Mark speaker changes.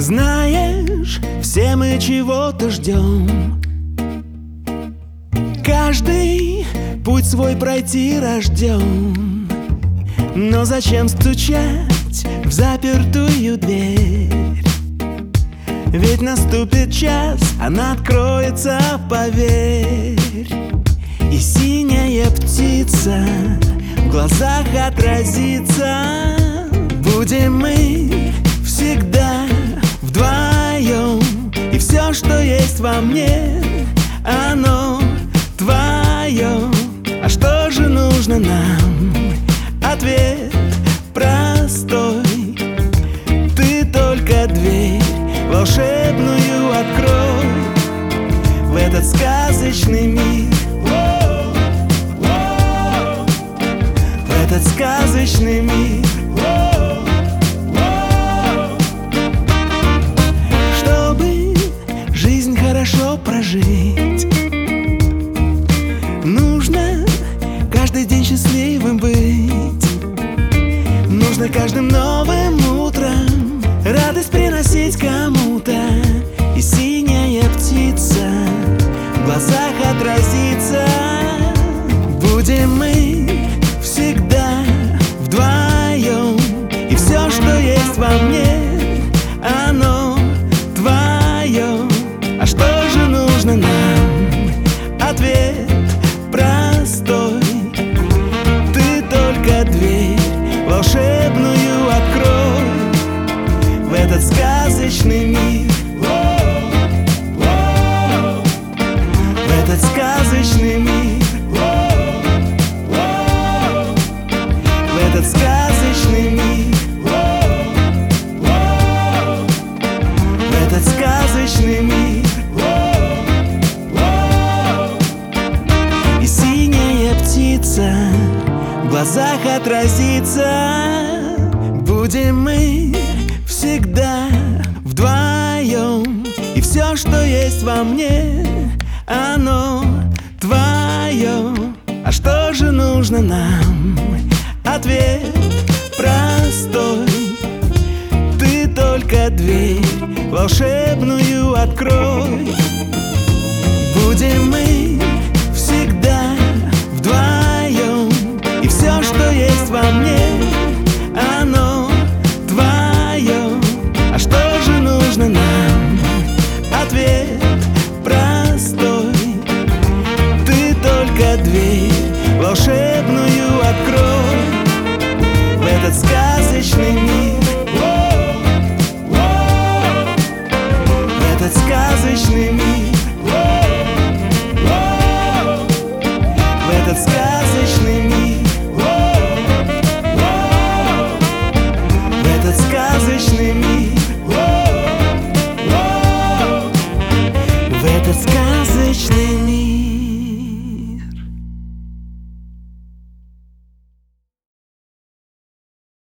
Speaker 1: Знаешь, все мы чего-то ждем. Каждый путь свой пройти рожден. Но зачем стучать в запертую дверь? Ведь наступит час, она откроется, поверь. И синяя птица в глазах отразится. Будем мы всегда вдвоем. И все, что есть во мне, оно твое. А что же нужно нам? Ответ простой. Ты только дверь волшебную открой в этот сказочный мир, в этот сказочный мир. Чтобы жизнь хорошо прожить, нужно каждый день счастливым быть. Нужно каждым новым утром радость приносить кому-то. И синяя птица в глазах отразится. Будем мы всегда вдвоем. И все, что есть во мне, оно твое. А что же нужно нам? Ответ простой. Ты только дверь волшебную открой в этот сказочный мир, в этот сказочный мир, в этот сказочный мир, в этот сказочный мир. И синяя птица в глазах отразится. Будем мы всегда вдвоем. И все, что есть во мне, оно твое. А что же нужно нам? Ответ простой. Ты только дверь волшебную открой. Будем мы всегда вдвоем. И все, что есть во мне, оно твое. А что же нужно нам? Ответ простой. Ты только дверь волшебную открой в этот сказочный мир, в этот сказочный мир, в этот сказочный мир, в этот сказочный мир, в этот сказочный мир.